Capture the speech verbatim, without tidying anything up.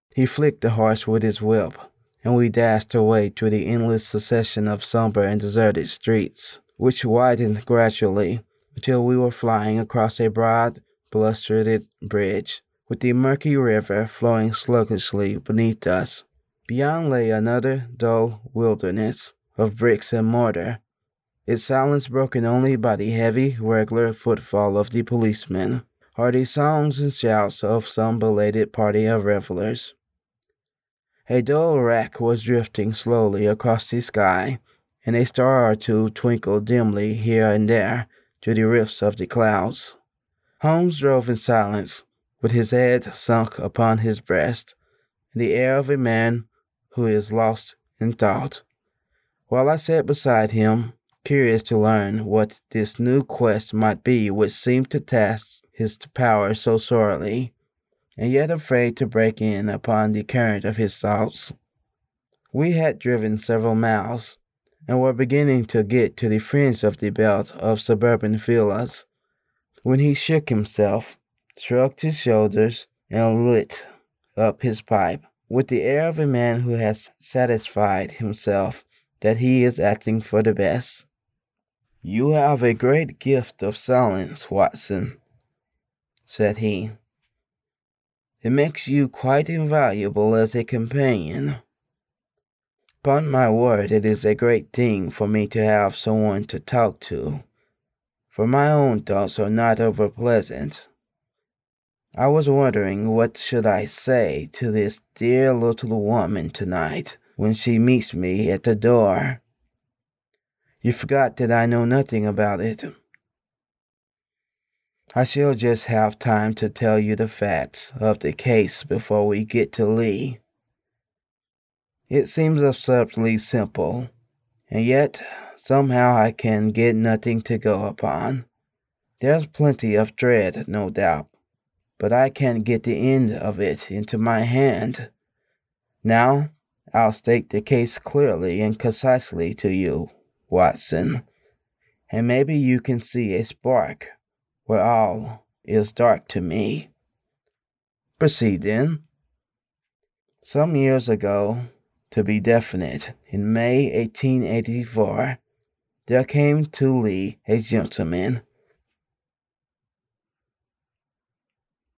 He flicked the horse with his whip, and we dashed away through the endless succession of somber and deserted streets, which widened gradually until we were flying across a broad, blustered bridge, with the murky river flowing sluggishly beneath us. Beyond lay another dull wilderness of bricks and mortar, its silence broken only by the heavy, regular footfall of the policemen, or the songs and shouts of some belated party of revelers. A dull wrack was drifting slowly across the sky, and a star or two twinkled dimly here and there through the rifts of the clouds. Holmes drove in silence, with his head sunk upon his breast, in the air of a man who is lost in thought, while I sat beside him, curious to learn what this new quest might be which seemed to task his power so sorely, and yet afraid to break in upon the current of his thoughts. We had driven several miles, and were beginning to get to the fringe of the belt of suburban villas, when he shook himself, shrugged his shoulders, and lit up his pipe, with the air of a man who has satisfied himself that he is acting for the best. "You have a great gift of silence, Watson," said he. "It makes you quite invaluable as a companion. Upon my word, it is a great thing for me to have someone to talk to, for my own thoughts are not over pleasant. I was wondering what should I say to this dear little woman tonight when she meets me at the door. You forgot that I know nothing about it. I shall just have time to tell you the facts of the case before we get to Lee. It seems absurdly simple, and yet somehow I can get nothing to go upon. There's plenty of thread, no doubt, but I can't get the end of it into my hand. Now, I'll state the case clearly and concisely to you, Watson, and maybe you can see a spark where all is dark to me. Proceed then. Some years ago, to be definite, in May eighteen eighty-four, there came to Lee a gentleman